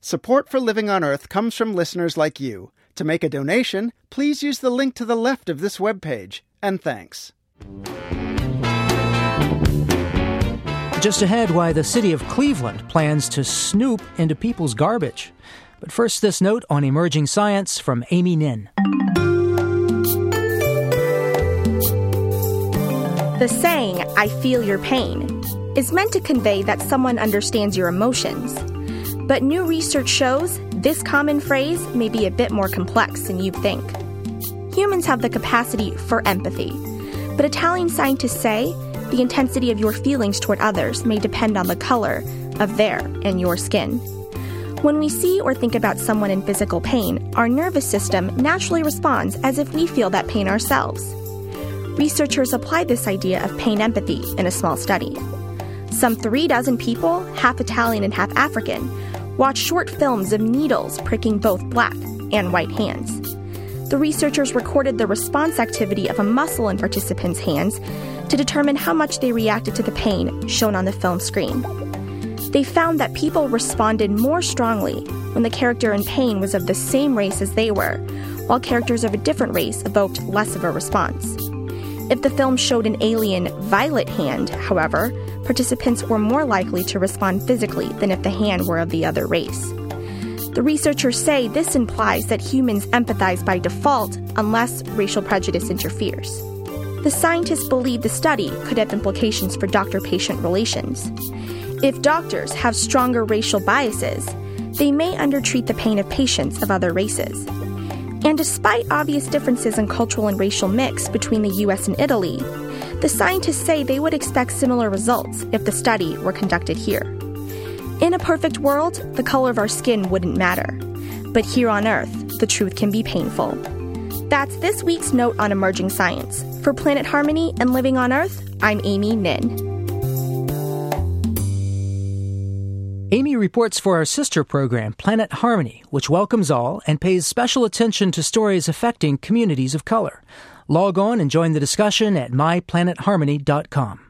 Support for Living on Earth comes from listeners like you. To make a donation, please use the link to the left of this webpage. And thanks. Just ahead, why the city of Cleveland plans to snoop into people's garbage. But first, this note on emerging science from Amy Nin. The saying, "I feel your pain," is meant to convey that someone understands your emotions. But new research shows this common phrase may be a bit more complex than you think. Humans have the capacity for empathy, but Italian scientists say the intensity of your feelings toward others may depend on the color of their and your skin. When we see or think about someone in physical pain, our nervous system naturally responds as if we feel that pain ourselves. Researchers applied this idea of pain empathy in a small study. Some 36 people, half Italian and half African, watched short films of needles pricking both black and white hands. The researchers recorded the response activity of a muscle in participants' hands to determine how much they reacted to the pain shown on the film screen. They found that people responded more strongly when the character in pain was of the same race as they were, while characters of a different race evoked less of a response. If the film showed an alien violet hand, however, participants were more likely to respond physically than if the hand were of the other race. The researchers say this implies that humans empathize by default unless racial prejudice interferes. The scientists believe the study could have implications for doctor-patient relations. If doctors have stronger racial biases, they may undertreat the pain of patients of other races. And despite obvious differences in cultural and racial mix between the U.S. and Italy, the scientists say they would expect similar results if the study were conducted here. In a perfect world, the color of our skin wouldn't matter. But here on Earth, the truth can be painful. That's this week's note on emerging science. For Planet Harmony and Living on Earth, I'm Amy Nin. Amy reports for our sister program, Planet Harmony, which welcomes all and pays special attention to stories affecting communities of color. Log on and join the discussion at myplanetharmony.com.